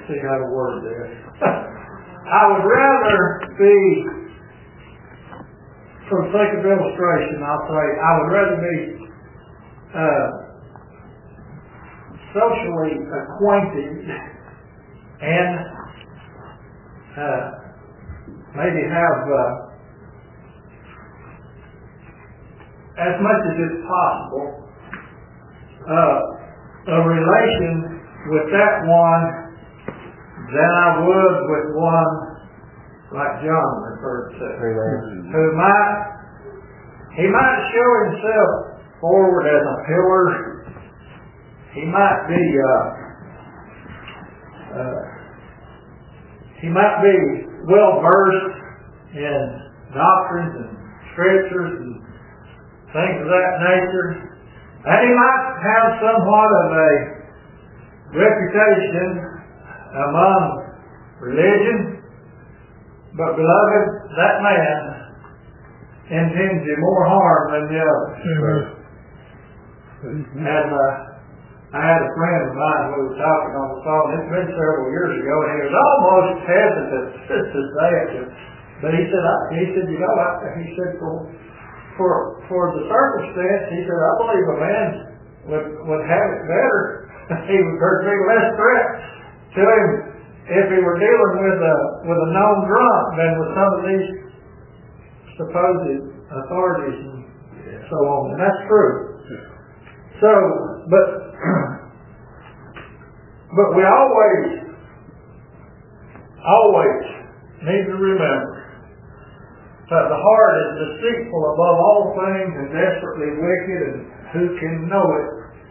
see how to word this. I would rather be, for the sake of illustration, I'll say, I would rather be socially acquainted and maybe have as much as it's possible a relation with that one than I would with one like John referred to, who he might show himself forward as a pillar. He might be well versed in doctrines and scriptures and things of that nature, and he might have somewhat of a reputation among religion. But beloved, that man intends you more harm than the others. And I had a friend of mine who was talking on the phone. It's been several years ago, and he was almost hesitant to say it. But he said, you know, for the circumstance, he said, I believe a man would have it better. There'd be less threat to him if he were dealing with a known drunk than with some of these supposed authorities and so on. And that's true. So, but we always need to remember that the heart is deceitful above all things and desperately wicked, and who can know it?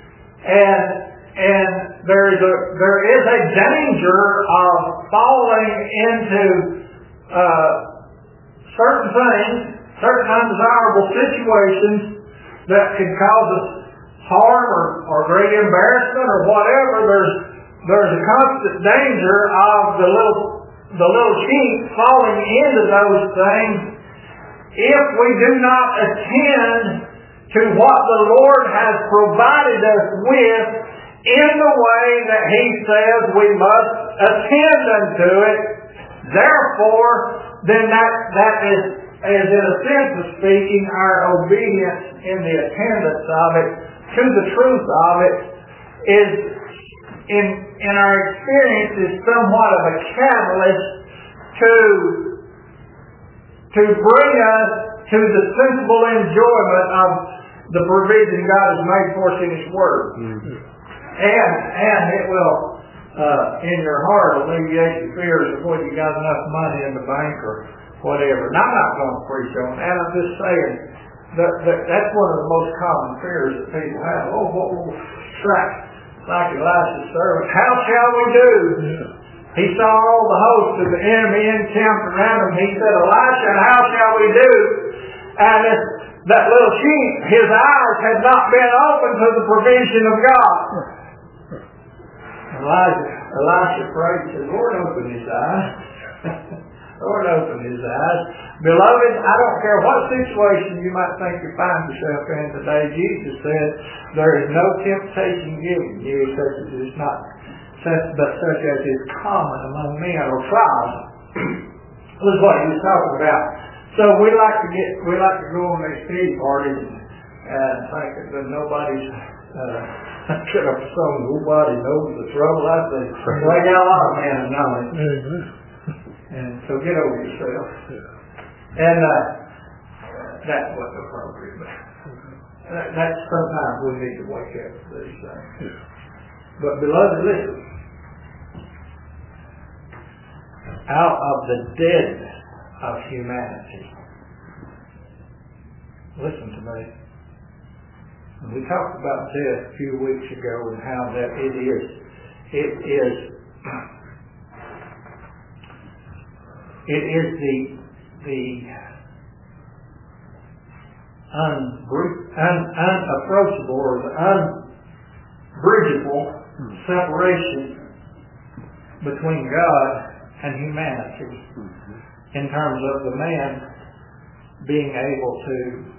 And there is a danger of falling into certain things, certain undesirable situations that can cause us harm or great embarrassment or whatever. There's a constant danger of the little sheep falling into those things if we do not attend to what the Lord has provided us with in the way that He says we must attend unto it. Therefore, then that is in a sense of speaking, our obedience in the attendance of it to the truth of it is, in our experience, is somewhat of a catalyst to bring us to the sensible enjoyment of the provision God has made for us in His Word. Mm-hmm. And it will, in your heart, alleviate the fears of whether you got enough money in the bank or whatever. And I'm not going to preach on that. I'm just saying that's one of the most common fears that people have. Like Elisha's servant, how shall we do? Yeah. He saw all the hosts of the enemy encamped around him. He said, Elisha, how shall we do? And that little sheep, his eyes had not been open to the provision of God. Elisha prayed and said, Lord, open his eyes. Lord, open his eyes. Beloved, I don't care what situation you might think you find yourself in today. Jesus said, there is no temptation given you such as is not such as is common among men or trials. This is what he was talking about. So we like to go on these tea parties and think that nobody's nobody knows the trouble. I say, they got a lot of men of knowledge. And so get over yourself. And that wasn't appropriate. But that's sometimes we need to wake up to these things. But beloved, listen. Out of the deadness of humanity. Listen to me. We talked about death a few weeks ago and how that it is the unapproachable or the unbridgeable separation between God and humanity in terms of the man being able to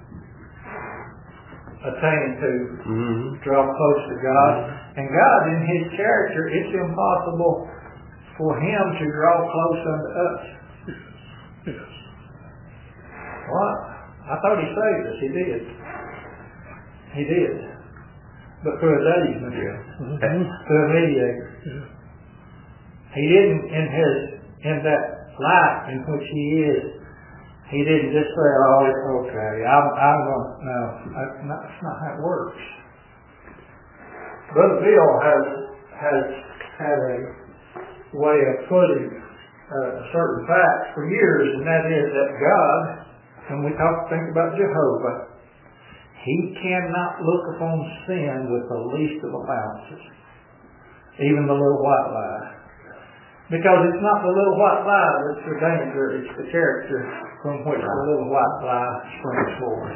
attain to draw close to God. And God, in His character, it's impossible for Him to draw close unto us. Yes. Well, I thought He saved us. He did. He did. But through His agent, through a mediator. Yeah. He didn't, in that life in which He is, He didn't just say, oh, it's okay, I'm going to, no, that's not how it works. Brother Bill has had a way of putting a certain fact for years, and that is that God, when we think about Jehovah, He cannot look upon sin with the least of allowances, even the little white lie. Because it's not the little white lie that's the danger, it's the character from which the little white lie springs forth.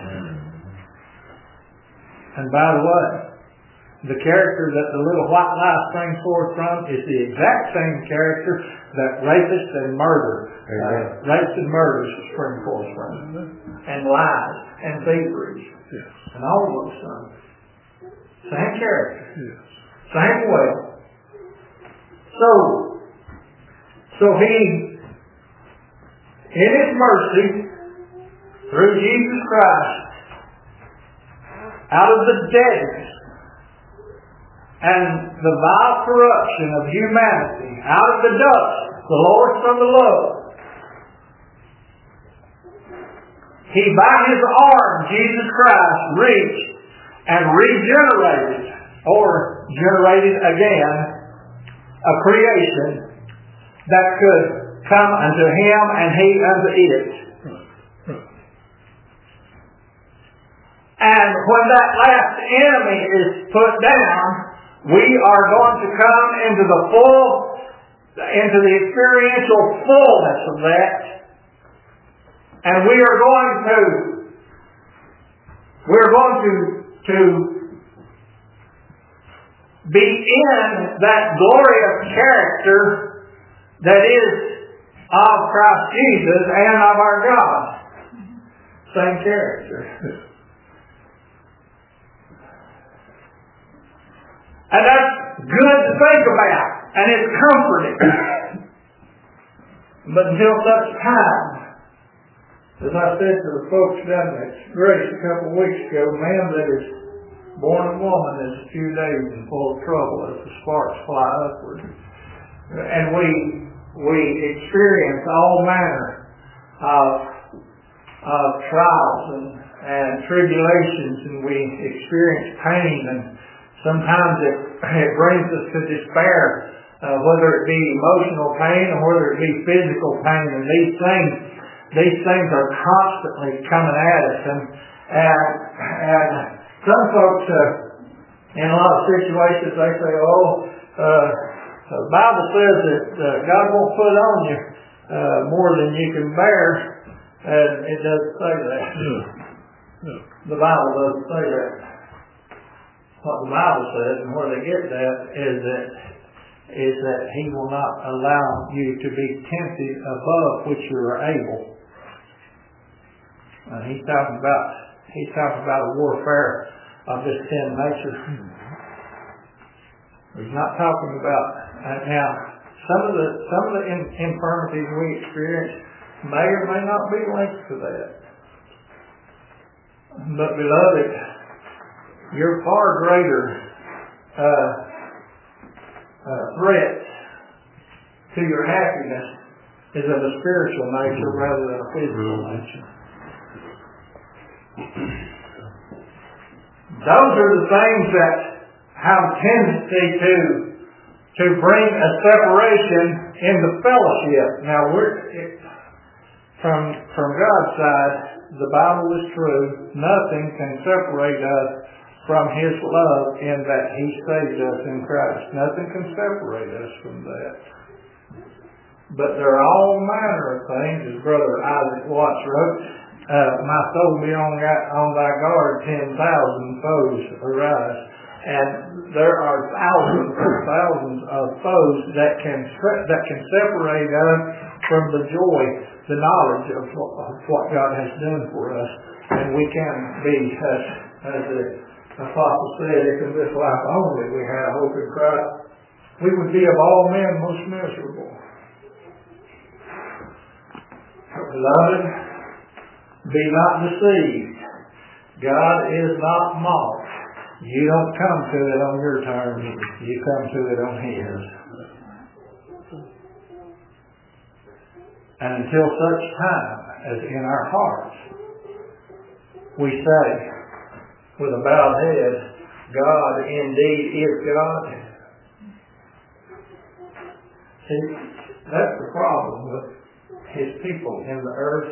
And by the way, the character that the little white lie springs forth from is the exact same character that rapists and murderers spring forth from. And lies and thievery. Yes. And all those things. Same character. Yes. Same way. So He, in His mercy, through Jesus Christ, out of the deadness and the vile corruption of humanity, out of the dust, the Lord from the low, He, by His arm, Jesus Christ, reached and regenerated, or generated again, a creation that could come unto Him and He unto it. And when that last enemy is put down, we are going to come into the experiential fullness of that. And we are going to be in that glorious character that is of Christ Jesus and of our God. Same character. And that's good to think about. And it's comforting. But until such time, as I said to the folks down at Grace a couple of weeks ago, man that is born of woman is a few days and full of trouble as the sparks fly upward. And we experience all manner of trials and tribulations, and we experience pain, and sometimes it brings us to despair, whether it be emotional pain or whether it be physical pain. And these things are constantly coming at us, and some folks in a lot of situations they say, the Bible says that God won't put on you more than you can bear, and it doesn't say that. The Bible doesn't say that. What the Bible says, and where they get that, is that He will not allow you to be tempted above which you are able. And He's talking about a warfare of this sin nature. He's not talking about now. Some of the infirmities we experience may or may not be linked to that. But beloved, your far greater threat to your happiness is of a spiritual nature rather than a physical nature. Those are the things that have a tendency to bring a separation in the fellowship. Now, from God's side, the Bible is true. Nothing can separate us from His love in that He saved us in Christ. Nothing can separate us from that. But there are all manner of things, as Brother Isaac Watts wrote, my soul be on thy guard, 10,000 foes arise. And there are thousands and thousands of foes that can separate us from the joy, the knowledge of what God has done for us. And we can be, as the Apostle said, if in this life only we have hope in Christ, we would be of all men most miserable. Beloved, be not deceived. God is not mocked. You don't come to it on your terms. You come to it on His. And until such time as in our hearts we say with a bowed head, God indeed is God. See, that's the problem with His people in the earth.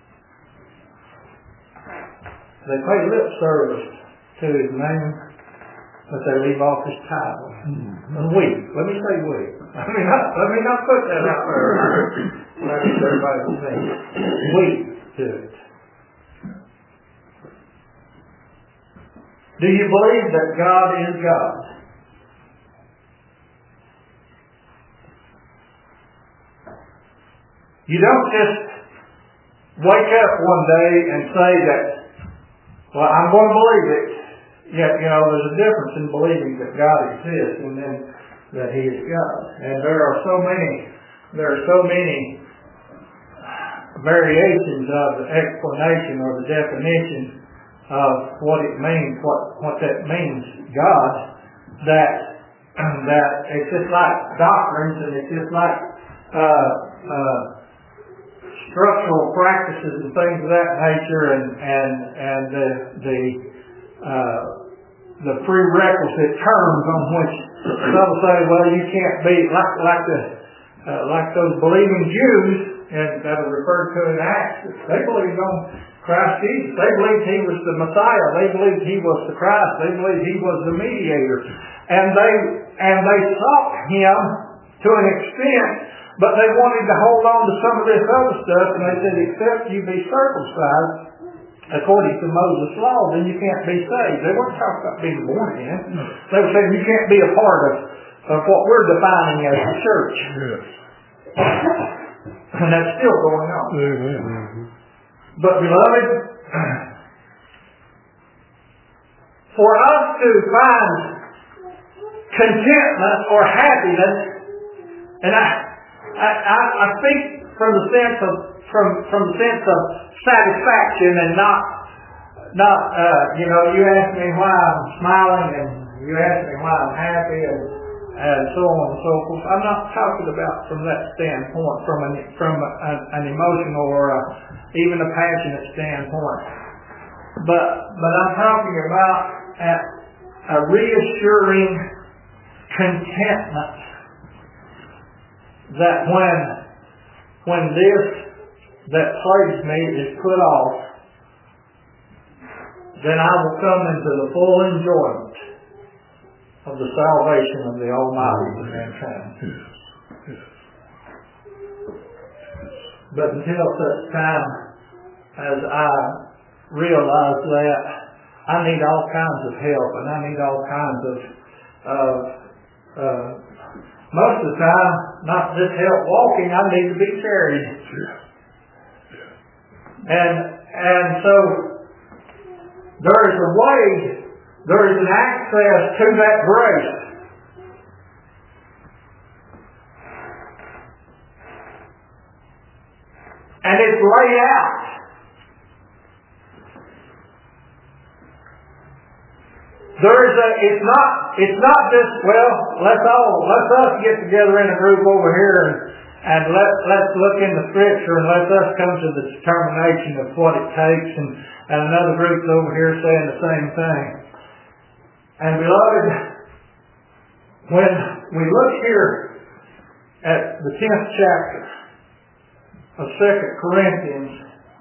They pay lip service to His name, but they leave off His title. And we, let me say we. Let me not put that out there. Let everybody see. We do it. Do you believe that God is God? You don't just wake up one day and say that, well, I'm going to believe it. Yet, there's a difference in believing that God exists and then that He is God. And there are so many variations of the explanation or the definition of what it means, what that means, God, that it's just like doctrines and it's just like structural practices and things of that nature, and the prerequisite terms on which some say, well, you can't be like those believing Jews, and that are referred to in Acts. They believed on Christ Jesus. They believed He was the Messiah. They believed He was the Christ. They believed He was the mediator, and they sought Him to an extent. But they wanted to hold on to some of this other stuff, and they said, except you be circumcised according to Moses' law, then you can't be saved. They weren't talking about being born again. They were saying you can't be a part of what we're defining as the church. Yes. And that's still going on. Amen. But beloved, for us to find contentment or happiness, and I speak from the sense of satisfaction and not you ask me why I'm smiling and you ask me why I'm happy and so on and so forth. I'm not talking about from that standpoint, from an emotional or even a passionate standpoint, but I'm talking about a reassuring contentment that when this that plagues me is put off, then I will come into the full enjoyment of the salvation of the Almighty for mankind. But until such time as I realize that I need all kinds of help and I need all kinds of most of the time, not just help walking, I need to be carried. And so there is a way, there is an access to that grace. And it's laid out. It's not just, well, let's us get together in a group over here and let's look in the Scripture and let us come to the determination of what it takes, and another group's over here saying the same thing. And beloved, when we look here at the 10th chapter of 2 Corinthians,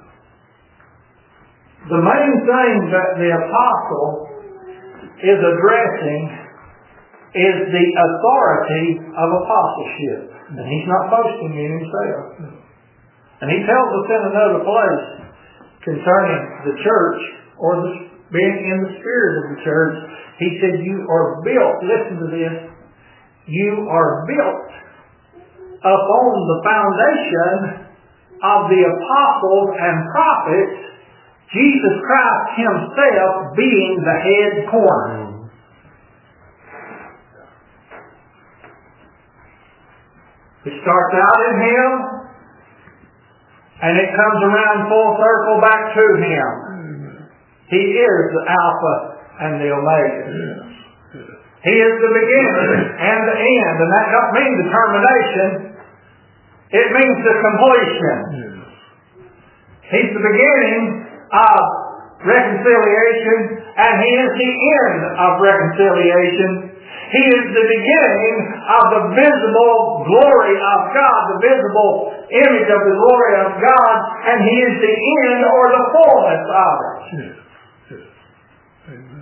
the main thing that the apostle is addressing is the authority of apostleship. And he's not boasting in himself. And he tells us in another place concerning the church, or being in the spirit of the church, he said, you are built, listen to this, you are built upon the foundation of the apostles and prophets, Jesus Christ Himself being the head corner. It starts out in Him, and it comes around full circle back to Him. He is the Alpha and the Omega. He is the beginning and the end. And that don't mean the termination. It means the completion. He's the beginning of reconciliation, and He is the end of reconciliation. He is the beginning of the visible glory of God, the visible image of the glory of God, and He is the end or the fullness of it. Amen.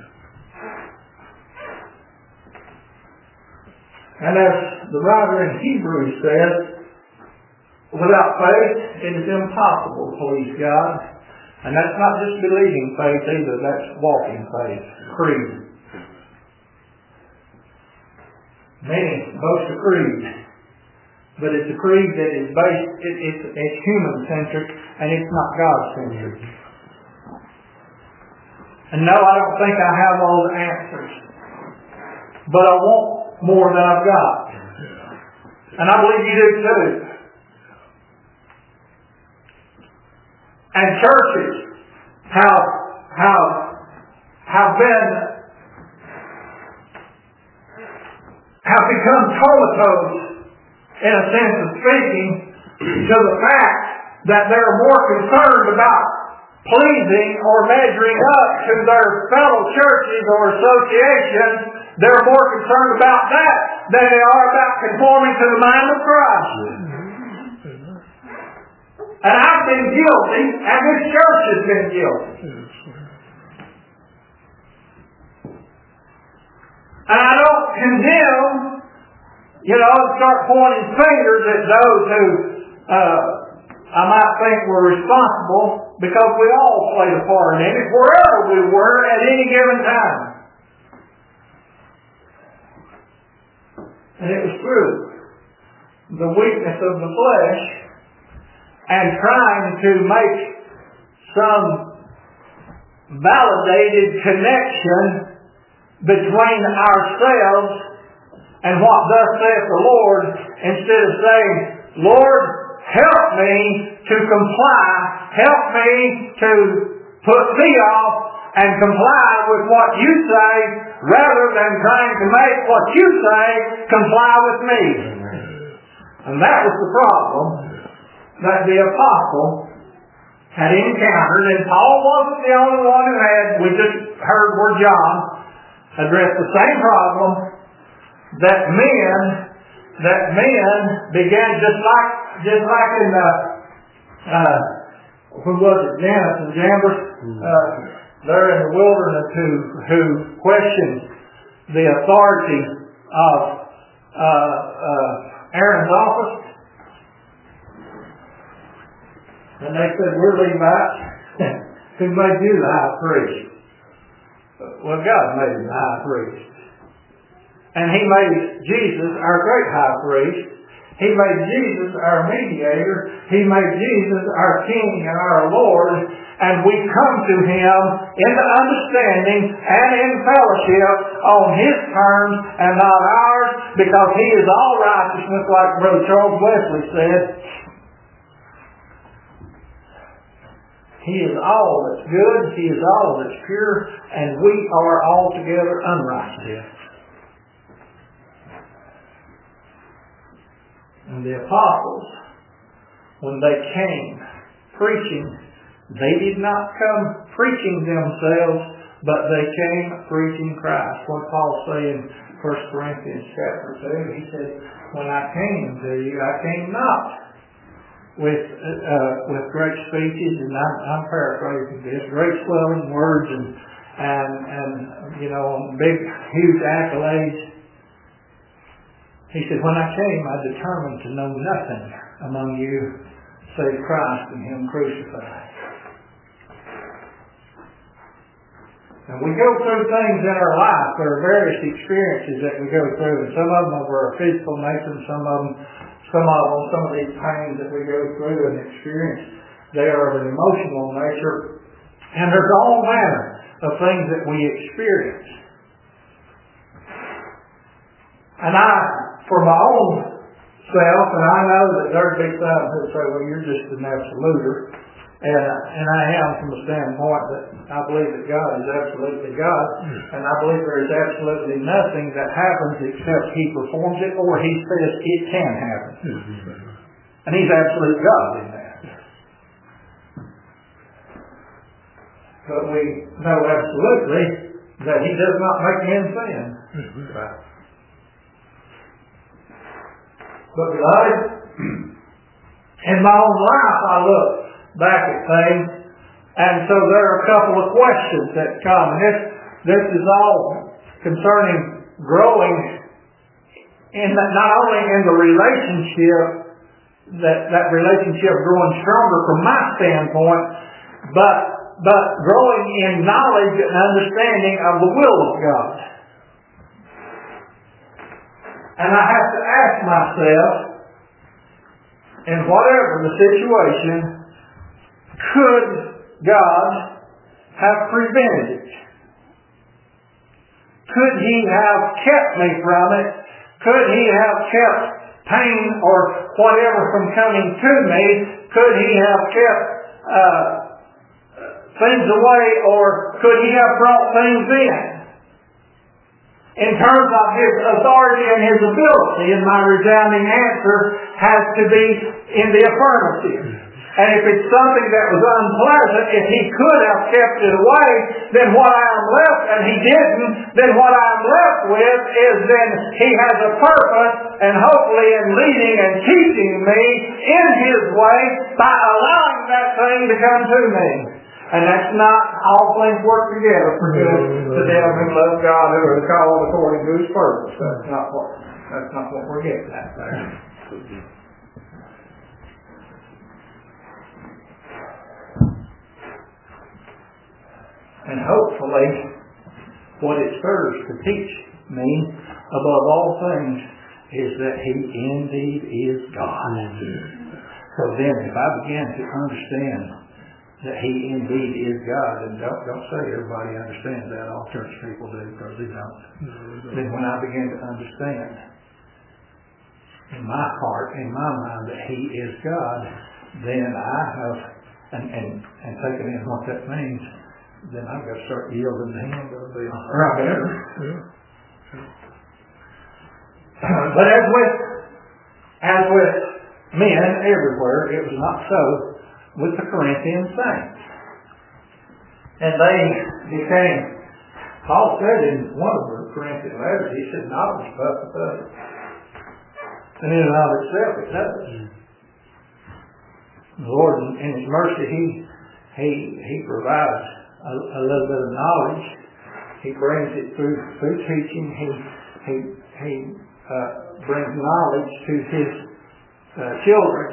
And as the writer in Hebrews says, without faith it is impossible to please God. And that's not just believing faith either, that's walking faith, creed. Many boast a creed, but it's a creed that is based, it's human-centric, and it's not God-centric. And no, I don't think I have all the answers, but I want more than I've got. And I believe you do too. And churches have become comatose, in a sense of speaking, to the fact that they're more concerned about pleasing or measuring up to their fellow churches or associations. They're more concerned about that than they are about conforming to the mind of Christ. And I've been guilty, and this church has been guilty. And I don't condemn, start pointing fingers at those who I might think were responsible, because we all played a part in it, wherever we were at any given time. And it was through the weakness of the flesh and trying to make some validated connection between ourselves and what thus saith the Lord, instead of saying, Lord, help me to comply, help me to put thee off and comply with what you say, rather than trying to make what you say comply with me. And that was the problem that the apostle had encountered, and Paul wasn't the only one who had. We just heard where John addressed the same problem, that men began just like in the who was it, Janus and Jambres, they're in the wilderness who questioned the authority of Aaron's office. And they said, we're Levites. Who made you the high priest? Well, God made him the high priest. And He made Jesus our great high priest. He made Jesus our mediator. He made Jesus our King and our Lord. And we come to Him in the understanding and in fellowship on His terms and not ours, because He is all righteousness, like Brother Charles Wesley said. He is all that's good, He is all that's pure, and we are altogether unrighteous. And the apostles, when they came preaching, they did not come preaching themselves, but they came preaching Christ. What Paul said in 1 Corinthians chapter 2, he said, when I came to you, I came not with great speeches, and I'm paraphrasing this, great swelling words and big, huge accolades. He said, when I came, I determined to know nothing among you save Christ and Him crucified. And we go through things in our life. There are various experiences that we go through, and some of them are a physical nature, and some of these pains that we go through and experience, they are of an emotional nature, and there's all manner of things that we experience. And I, for my own myself, and I know that there'd be some who say, well, you're just an absoluter. And I am from the standpoint that I believe that God is absolutely God, and I believe there is absolutely nothing that happens except He performs it or He says it can happen. And He's absolute God in that. But we know absolutely that He does not make men sin. But beloved, in my own life I look back at things, and so there are a couple of questions that come. And this is all concerning growing in that, not only in the relationship, that relationship growing stronger from my standpoint, but growing in knowledge and understanding of the will of God. And I have to ask myself, in whatever the situation, could God have prevented it? Could He have kept me from it? Could He have kept pain or whatever from coming to me? Could He have kept things away, or could He have brought things in? In terms of His authority and His ability, and my resounding answer has to be in the affirmative. And if it's something that was unpleasant, if He could have kept it away, then what I am left, and He didn't, then what I'm left with is then He has a purpose, and hopefully in leading and teaching me in His way by allowing that thing to come to me. And that's not all things work together for good to them who love God, who are called according to His purpose. That's not what we're getting at there. And hopefully, what it serves to teach me, above all things, is that He indeed is God. So then, if I begin to understand that He indeed is God, and don't say everybody understands that, all church people do, because they don't. Then when I begin to understand in my heart, in my mind, that He is God, then I have, and taking in what that means, then I've got to start yielding to Him a little bit. Right. But as with men everywhere, it was not so with the Corinthian saints. And they became, Paul said in one of the Corinthian letters, he said, knowledge puffeth up. And in and of itself it does. The Lord, in His mercy, He provides a little bit of knowledge. He brings it through teaching. He brings knowledge to His children.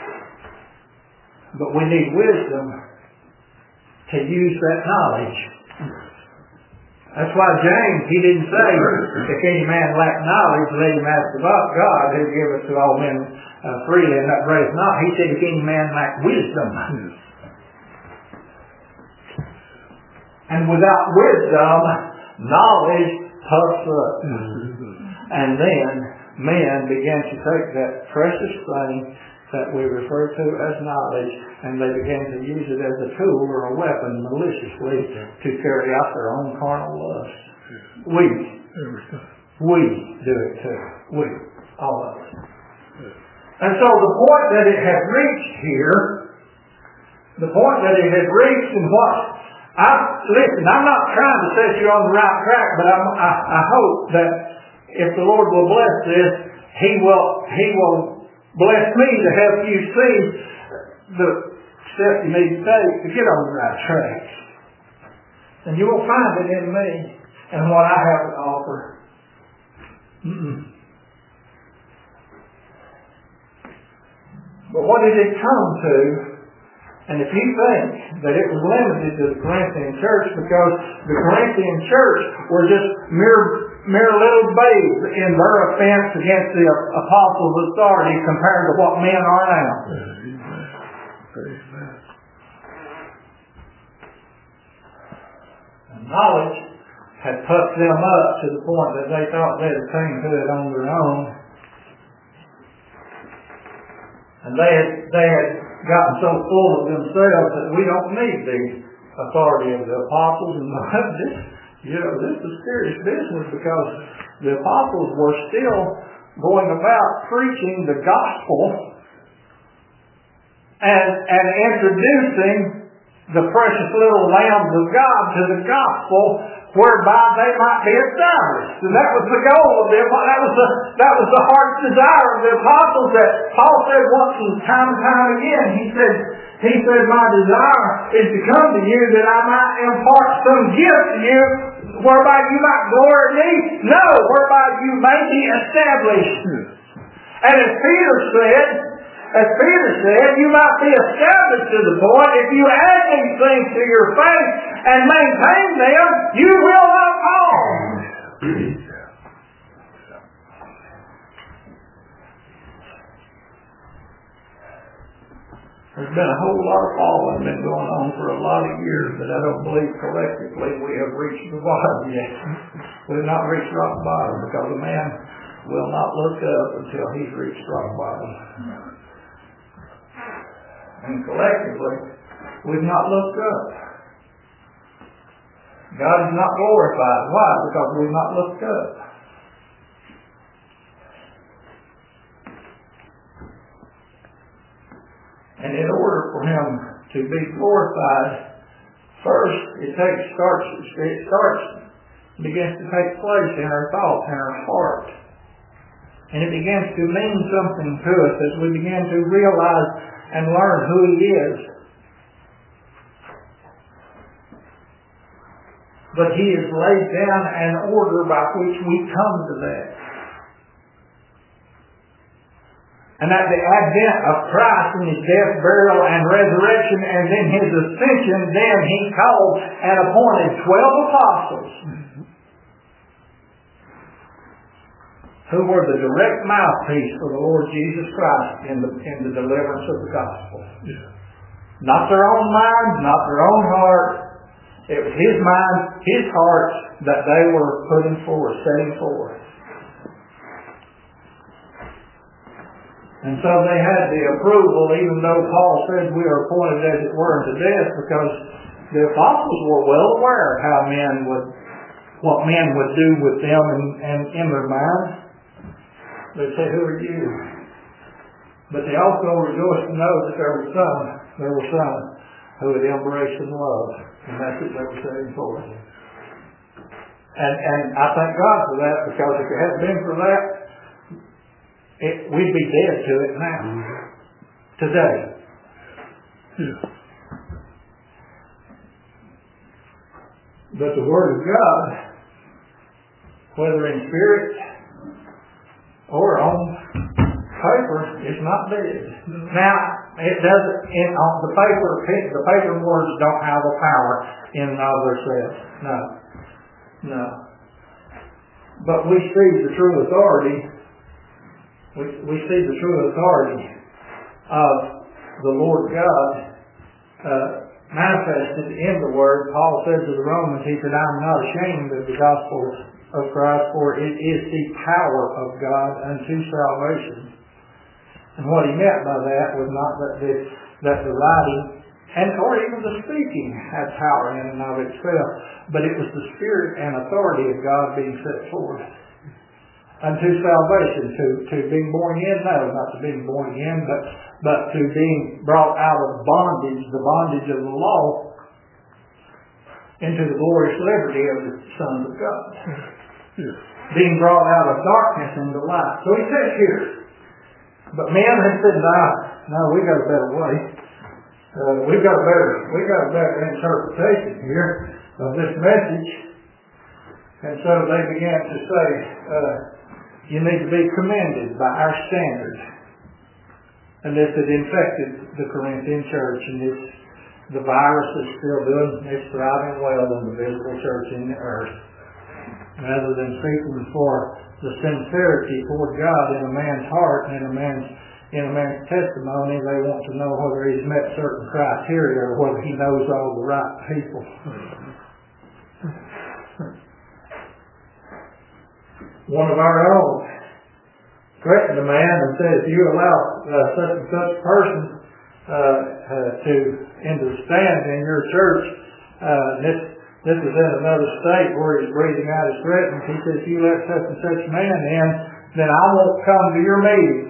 But we need wisdom to use that knowledge. That's why James, he didn't say, if any man lack knowledge, let him ask of God, who giveth to all men freely and upbraideth not. He said, if any man lack wisdom. And without wisdom, knowledge puffs up. And then men began to take that precious thing that we refer to as knowledge, and they began to use it as a tool or a weapon maliciously to carry out their own carnal lust. We do it too. We, all of us. And so the point that it had reached here, and what listen, I'm not trying to set you on the right track, but I hope that if the Lord will bless this, He will bless me to help you see the steps you need to take to get on the right track. And you will find it in me and what I have to offer. But what did it come to? And if you think that it was limited to the Corinthian church because the Corinthian church were just mere little babes in their offense against the apostles' authority compared to what men are now. And knowledge had puffed them up to the point that they thought they'd attain to it on their own. And they had gotten so full of themselves that we don't need the authority of the apostles. And this is serious business, because the apostles were still going about preaching the gospel and introducing the precious little lambs of God to the gospel, whereby they might be established. And that was the goal of them. That was the heart's desire of the apostles, that Paul said once and time again. He said, my desire is to come to you that I might impart some gift to you, whereby you might glory me. No, whereby you may be established. And as Peter said, you might be established to the point, if you add these things to your faith and maintain them, you will not fall. There's been a whole lot of falling been going on for a lot of years, but I don't believe collectively we have reached the bottom yet. We've not reached rock bottom, because a man will not look up until he's reached rock bottom. And collectively, we've not looked up. God is not glorified. Why? Because we've not looked up. And in order for Him to be glorified, first begins to take place in our thoughts, in our heart. And it begins to mean something to us as we begin to realize and learn who He is. But He has laid down an order by which we come to that. And at the advent of Christ and His death, burial, and resurrection, and then His ascension, then He called and appointed 12 apostles, who were the direct mouthpiece for the Lord Jesus Christ in the deliverance of the gospel. Yeah. Not their own mind, not their own heart. It was His mind, His heart that they were putting forth, setting forth. And so they had the approval, even though Paul said we are appointed as it were unto death, because the apostles were well aware of what men would do with them and in their minds. They said, who are you? But they also rejoiced to know that there were some who had embraced and loved the message they were setting forth. And I thank God for that, because if it hadn't been for that, we'd be dead to it now. Today. Yeah. But the Word of God, whether in spirit or on paper, is not dead. Now, it doesn't. The paper words don't have the power in and of themselves. No. But we see the true authority. We see the true authority of the Lord God manifested in the Word. Paul said to the Romans, he said, I'm not ashamed of the gospel of Christ, for it is the power of God unto salvation. And what he meant by that was not that the writing or even the speaking had power in and of itself, but it was the Spirit and authority of God being set forth unto salvation, to being born again. No, not to being born again, but to being brought out of bondage, the bondage of the law, into the glorious liberty of the sons of God. Yes. Being brought out of darkness into light. So he says here, but men have said, no, we got a better way. We got a better interpretation here of this message. And so they began to say, you need to be commended by our standard. And this had infected the Corinthian church, and the virus is still doing its thriving well in the visible church in the earth. Rather than seeking for the sincerity toward God in a man's heart and in a man's testimony, they want to know whether he's met certain criteria or whether he knows all the right people. One of our own threatened a man and said, if you allow such and such person into the stand in your church, this is in another state where he's breathing out his threat, and he said, if you let such and such man in, then I won't come to your meetings.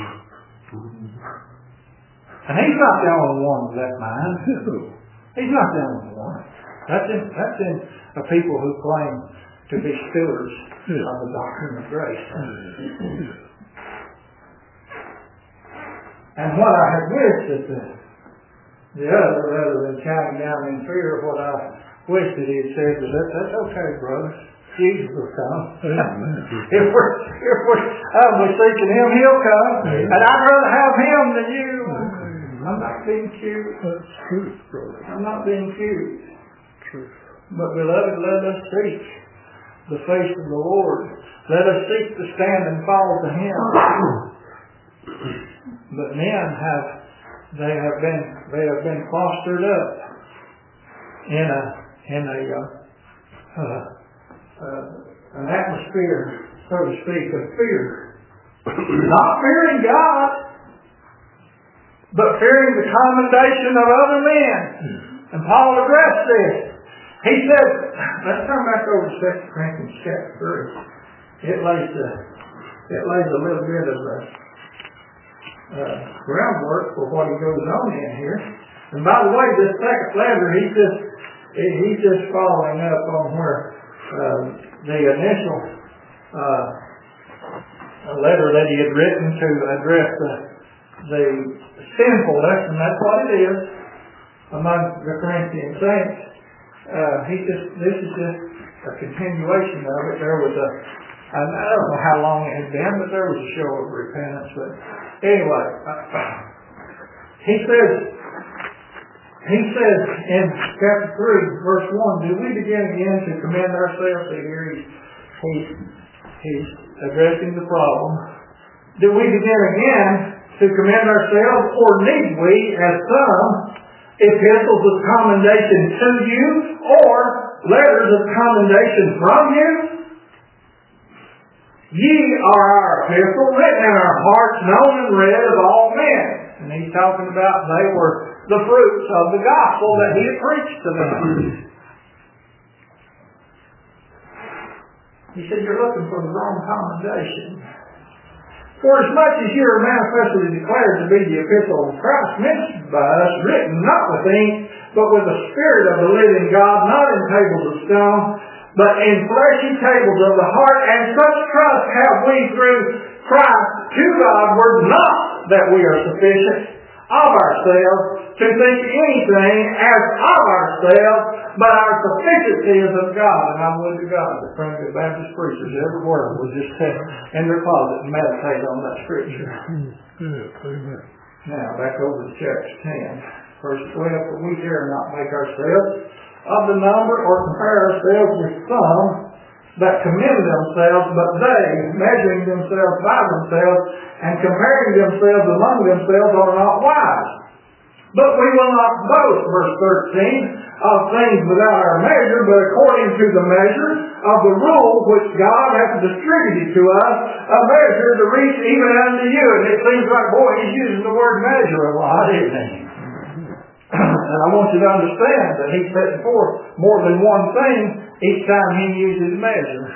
And he's not the only one with that mind. He's not the only one. That's in the people who claim to be stewards of the doctrine of grace. And what I had wished that the other, rather than counting down in fear, what I wished that he had said was, that's okay, brothers. Jesus will come. if we're seeking him, he'll come. And I'd rather have him than you. I'm not being cute. That's truth, brother. I'm not being cute. Truth. But beloved, let us seek the face of the Lord. Let us seek to stand and fall to him. But men have been fostered up in an atmosphere, so to speak, of fear. Not fearing God, but fearing the commendation of other men. And Paul addressed this. He said, let's turn back over to 2 Corinthians chapter 3. It lays a little bit of groundwork for what he goes on in here. And by the way, this second letter, he's just following up on where the initial letter that he had written to address the sinfulness, and that's what it is among the Corinthian saints. This is just a continuation of it. There was I don't know how long it had been, but there was a show of repentance. But anyway, he says in chapter 3, verse 1, do we begin again to commend ourselves? Here he's addressing the problem. Do we begin again to commend ourselves, or need we, as some, epistles of commendation to you, or letters of commendation from you? Ye are our epistle, written in our hearts, known and read of all men. And he's talking about they were the fruits of the gospel that he had preached to them. He said, you're looking for the wrong commendation. For as much as you are manifestly declared to be the epistle of Christ, mentioned by us, written not with ink, but with the Spirit of the living God, not in tables of stone, but in fleshy tables of the heart, and such trust have we through Christ to Godward, not that we are sufficient of ourselves to think anything as of ourselves, but our sufficiency is of God. And I would to God that Primitive Baptist preachers everywhere would just sit in their closet and meditate on that scripture. Amen. Now, back over to chapter 10, verse 12. For we dare not make ourselves of the number or compare ourselves with some that commend themselves, but they, measuring themselves by themselves and comparing themselves among themselves, are not wise. But we will not boast, verse 13, of things without our measure, but according to the measure of the rule which God hath distributed to us, a measure to reach even unto you. And it seems like, boy, he's using the word measure a lot, isn't he? And I want you to understand that he's setting forth more than one thing each time he uses measure.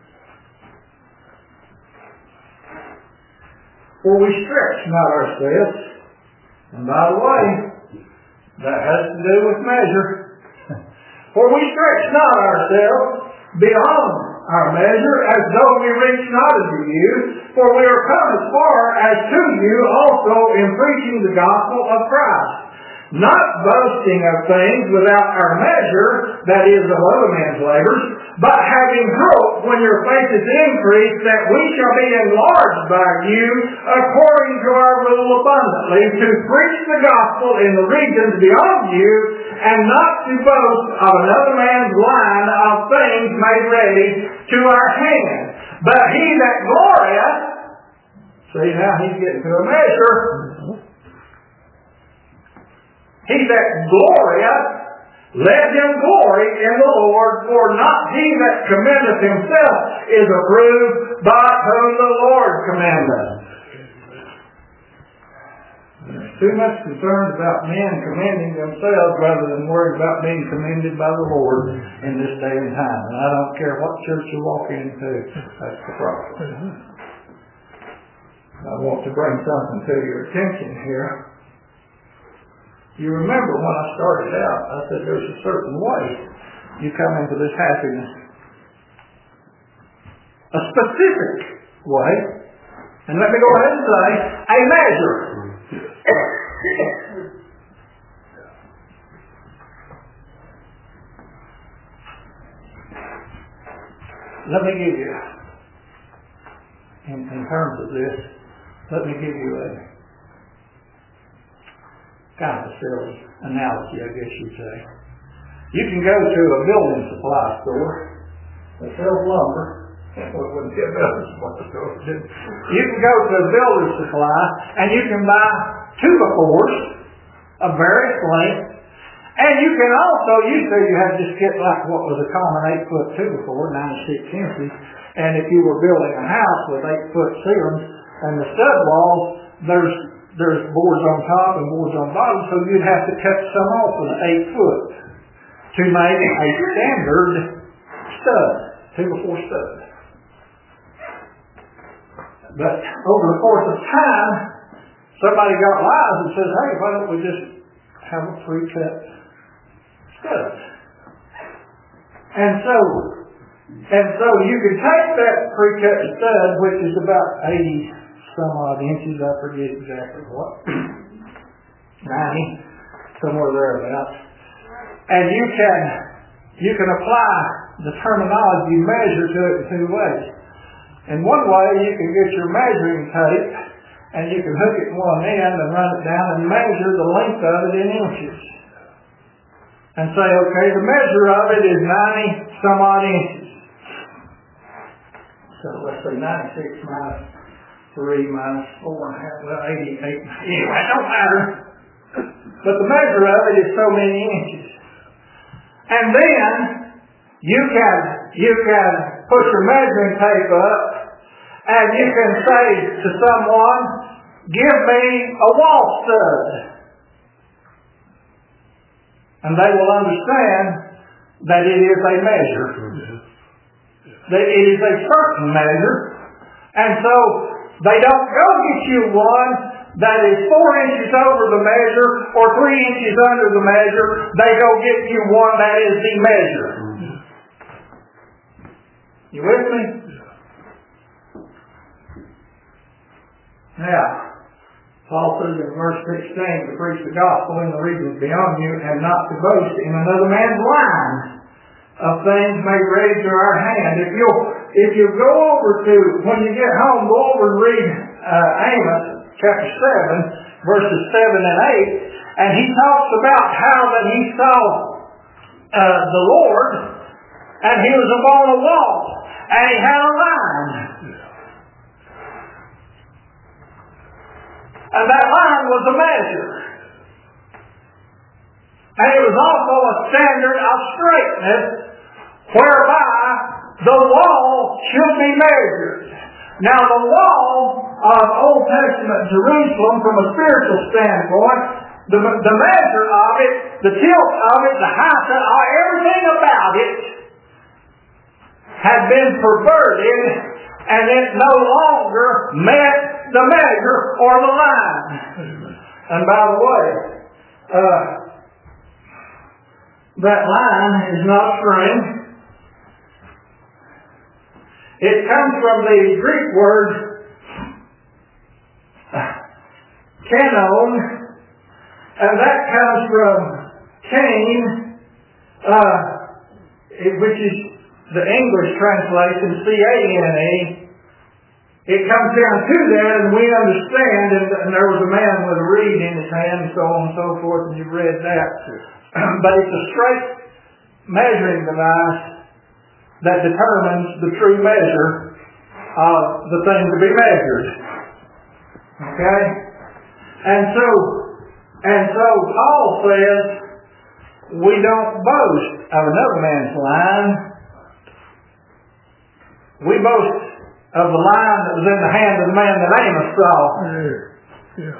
For we stretch not ourselves, and by the way, that has to do with measure. For we stretch not ourselves beyond our measure, as though we reach not unto you, for we are come as far as to you also in preaching the gospel of Christ. Not boasting of things without our measure, that is of other men's labors, but having hope when your faith is increased, that we shall be enlarged by you according to our rule abundantly, to preach the gospel in the regions beyond you, and not to boast of another man's line of things made ready to our hand. But he that glorieth, see now he's getting to a measure, he that glorieth, Let him glory in the Lord, for not he that commendeth himself is approved, but whom the Lord commendeth. There's too much concern about men commending themselves rather than worried about being commended by the Lord in this day and time. And I don't care what church you walk into, that's the problem. I want to bring something to your attention here. You remember when I started out, I said there's a certain way you come into this happiness. A specific way. And let me go ahead and say, a measure. Let me give you, in terms of this, let me give you a kind of a silly analogy, I guess you'd say. You can go to a building supply store that sells lumber. Well, it wouldn't be a building supply store. You can go to a building supply and you can buy 2x4s of various lengths. And you can also, usually you have just get like what was a common 8-foot 2x4, 96 inches. And if you were building a house with 8-foot ceilings and the stud walls, there's boards on top and boards on bottom, so you'd have to cut some off of the 8-foot to make a standard stud, 2x4 stud. But over the course of time, somebody got wise and says, hey, why don't we just have a pre-cut stud? And so you can take that pre-cut stud, which is about 80 some odd inches, I forget exactly what, 90, somewhere thereabouts. And you can apply the terminology measure to it in two ways. In one way, you can get your measuring tape and you can hook it in one end and run it down and measure the length of it in inches. And say, okay, the measure of it is 90 some odd inches. So let's say 96 minus 3 minus 4.5, well, 88. Anyway, it don't matter. But the measure of it is so many inches. And then you can put your measuring tape up and you can say to someone, give me a wall stud. And they will understand that it is a measure. That it is a certain measure. And so they don't go get you one that is 4 inches over the measure or 3 inches under the measure. They go get you one that is the measure. You with me? Now, Paul says in verse 16, to preach the gospel in the regions beyond you and not to boast in another man's line of things made ready to our hand. If you go over to, when you get home, go over and read Amos chapter 7, verses 7 and 8, and he talks about how that he saw the Lord, and he was upon a wall, and he had a line. And that line was a measure. And it was also a standard of straightness whereby the wall should be measured. Now the wall of Old Testament Jerusalem from a spiritual standpoint, the measure of it, the tilt of it, the height of it, everything about it had been perverted and it no longer met the measure or the line. And by the way, that line is not string. It comes from the Greek word kanon, and that comes from cane, which is the English translation, C-A-N-E. It comes down to that, and we understand, and there was a man with a reed in his hand, and so on and so forth, and you've read that. But it's a straight measuring device that determines the true measure of the thing to be measured. Okay? And so Paul says we don't boast of another man's line. We boast of the line that was in the hand of the man that Amos saw. Yeah.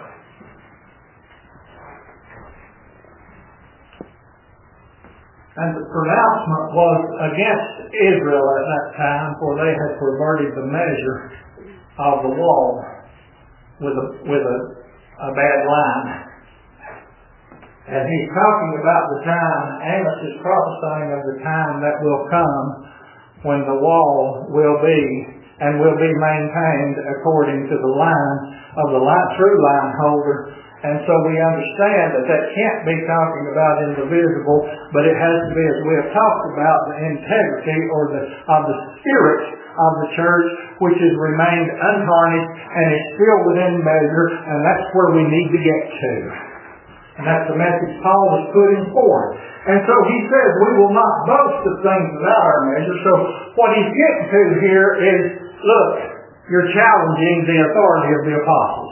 And the pronouncement was against Israel at that time, for they had perverted the measure of the wall with a bad line. And he's talking about the time, Amos is prophesying of the time that will come when the wall will be and will be maintained according to the line of the true line holder. And so we understand that can't be talking about indivisible, but it has to be, as we have talked about, the integrity or of the spirit of the church, which has remained untarnished and is still within measure, and that's where we need to get to. And that's the message Paul was putting forth. And so he says we will not boast of things without our measure. So what he's getting to here is, look, you're challenging the authority of the apostles.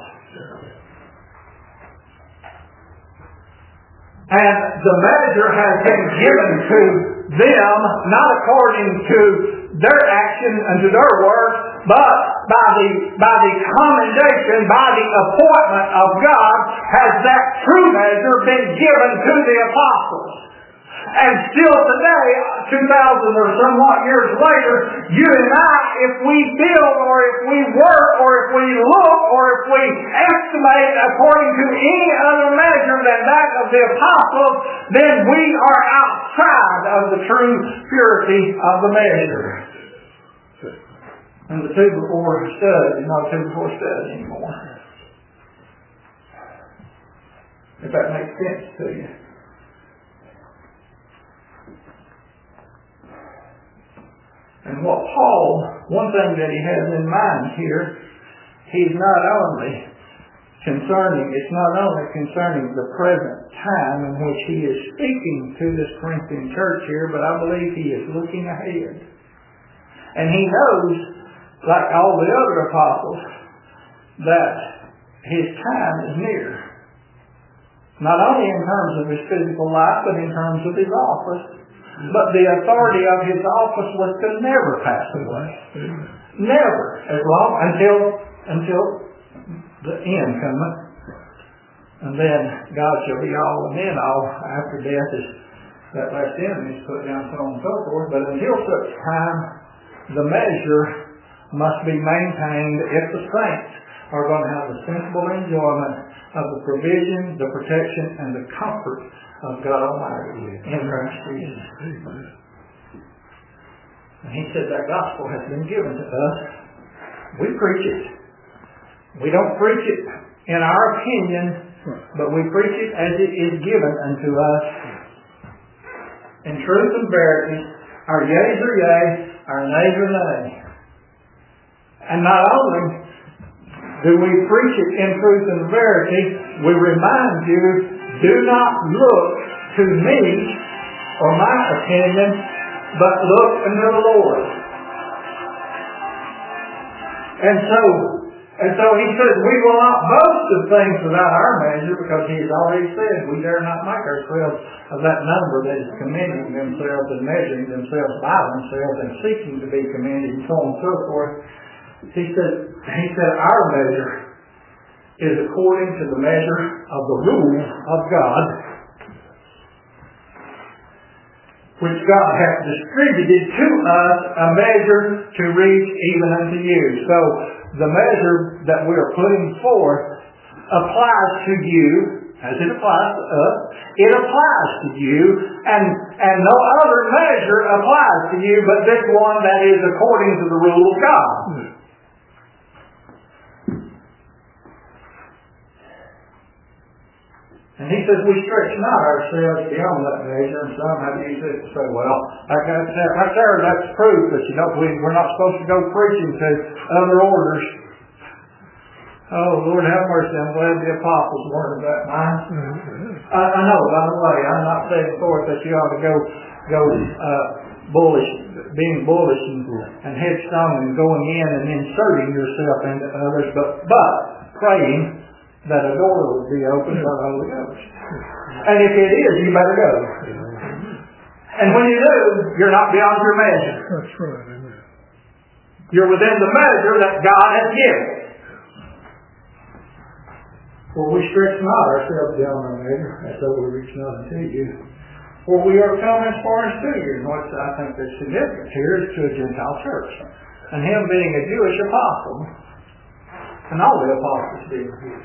And the measure has been given to them, not according to their action and to their work, but by the commendation, by the appointment of God, has that true measure been given to the apostles. And still today, 2,000 or somewhat years later, you and I, if we build or if we work or if we look or if we estimate according to any other measure than that of the apostles, then we are outside of the true purity of the measure. And the two before stud is not two before stud anymore. If that makes sense to you. And one thing that he has in mind here, it's not only concerning the present time in which he is speaking to this Corinthian church here, but I believe he is looking ahead. And he knows, like all the other apostles, that his time is near. Not only in terms of his physical life, but in terms of his office. But the authority of his office was to never pass away. Never. As long until the end cometh. And then God shall be all and in all. After death is that last enemy is put down, so on and so forth. But until such time, the measure must be maintained if the saints are going to have the sensible enjoyment of the provision, the protection, and the comfort of God Almighty in Christ Jesus. And he said that gospel has been given to us. We preach it. We don't preach it in our opinion, but we preach it as it is given unto us. In truth and verity, our yeas are yea, our nays are nay. And not only do we preach it in truth and verity, we remind you, do not look to me or my opinion, but look unto the Lord. And so he says, we will not boast of things without our measure, because he has already said we dare not make ourselves of that number that is commending themselves and measuring themselves by themselves and seeking to be commended, and so on and so forth. He said our measure is according to the measure of the rule of God, which God hath distributed to us a measure to reach even unto you. So the measure that we are putting forth applies to you as it applies to us. It applies to you, and no other measure applies to you but this one that is according to the rule of God. And he says, we stretch not ourselves beyond that measure. And some have used it to say, well, right there, that's proof that we're not supposed to go preaching to other orders. Oh, Lord have mercy, I'm glad the apostles weren't of that mind. I know, by the way, I'm not saying forth that you ought to go bullish, being bullish and headstrong and going in and inserting yourself into others, but praying that a door would be opened by the Holy Ghost. And if it is, you better go. And when you do, you're not beyond your measure. That's right. Amen. You're within the measure that God has given. For we stretch not ourselves beyond our measure, as though we reach not unto you. For we are come as far as to you. And what I think is significant here is to a Gentile church. And him being a Jewish apostle, and all the apostles being Jews.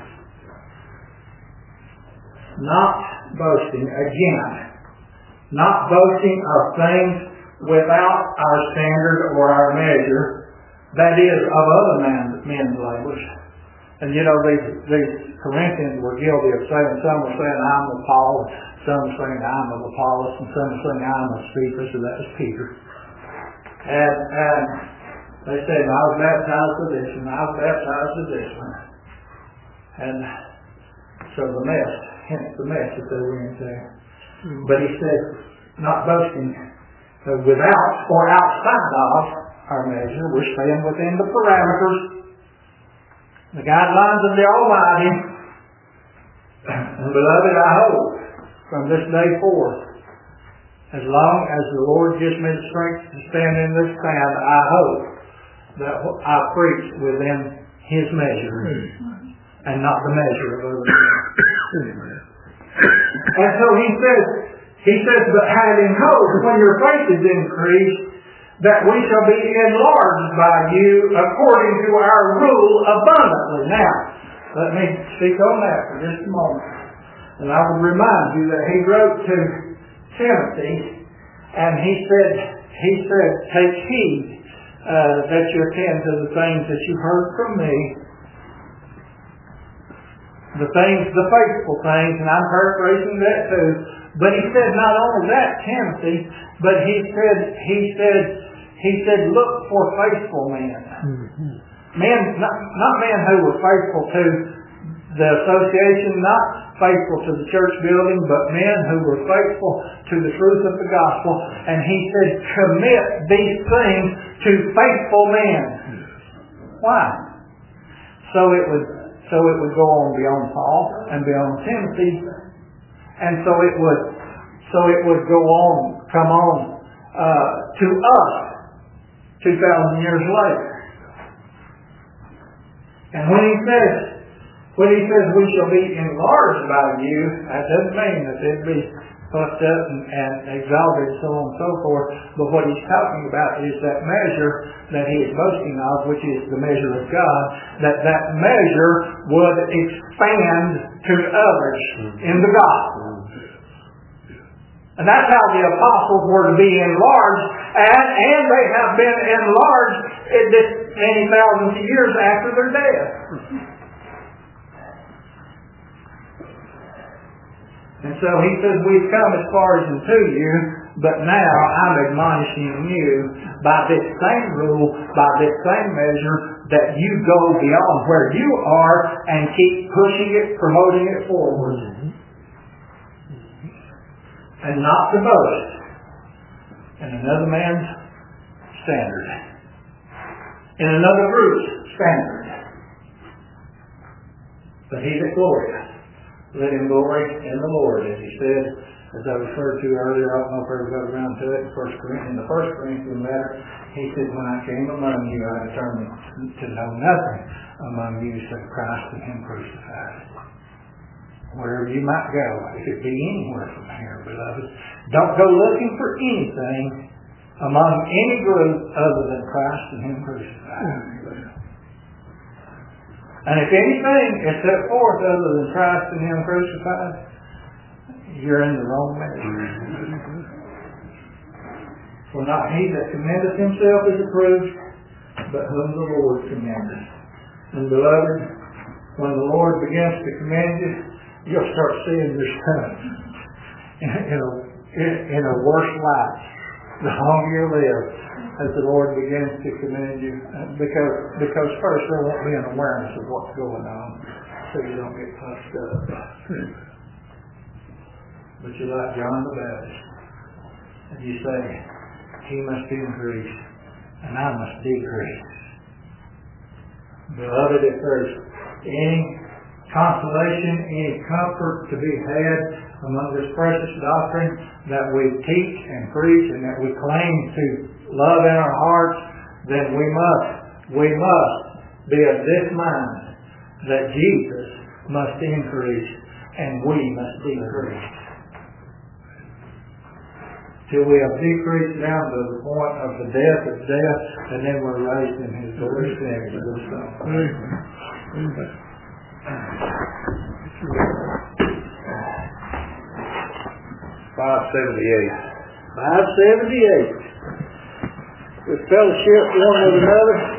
Not boasting, again, not boasting of things without our standard or our measure, that is, of other men's labors. And you know, these Corinthians were guilty of saying, some were saying, I'm of Paul, some were saying, I'm of Apollos, and some were saying, I'm of Cephas, so that was Peter. And they said, I was baptized with this, and I was baptized with this one. And so hence the mess that they were into. But he said, not boasting without or outside of our measure, we're staying within the parameters, the guidelines of the Almighty. And beloved, I hope from this day forth, as long as the Lord gives me the strength to stand in this stand, I hope that I preach within His measure and not the measure of other men. And so he says, but having hope, when your faith is increased, that we shall be enlarged by you according to our rule abundantly. Now, let me speak on that for just a moment. And I will remind you that he wrote to Timothy, and he said, take heed that you attend to the things that you heard from me, the faithful things, and I'm paraphrasing that too. But he said not only that, Timothy, but he said, look for faithful men. Mm-hmm. Men, not men who were faithful to the association, not faithful to the church building, but men who were faithful to the truth of the gospel. And he said, commit these things to faithful men. Why? So it would go on beyond Paul and beyond Timothy, and so it would come on to us 2,000 years later. And when he says we shall be enlarged by you, that doesn't mean that it'd be puffed up and exalted, so on and so forth. But what he's talking about is that measure that he is boasting of, which is the measure of God, that measure would expand to others in the gospel. And that's how the apostles were to be enlarged, and they have been enlarged in this many thousands of years after their death. And so he says, we've come as far as unto you, but now I'm admonishing you by this same rule, by this same measure, that you go beyond where you are and keep pushing it, promoting it forward. And not to boast in another man's standard, in another group's standard. But he that glorieth, let him glory in the Lord, as he said, as I referred to earlier. I don't know if I ever got around to it in the First Corinthians letter. He said, when I came among you, I determined to know nothing among you except Christ and Him crucified. Wherever you might go, if it be anywhere from here, beloved, don't go looking for anything among any group other than Christ and Him crucified. And if anything is set forth other than Christ and Him crucified, you're in the wrong measure. For not he that commendeth himself is approved, but whom the Lord commendeth. And beloved, when the Lord begins to commend you, you'll start seeing yourself in a worse light the longer you live, as the Lord begins to commend you. Because first there won't be an awareness of what's going on, so you don't get puffed up. But you're like John the Baptist, and you say, He must increase, and I must decrease. Beloved, if there's any consolation, any comfort to be had among this precious doctrine that we teach and preach and that we claim to love in our hearts, then we must be of this mind that Jesus must increase and we must decrease. Till we have decreased down to the point of the death of death, and then we're raised in His glorious image. Amen. 578. With fellowship one with another.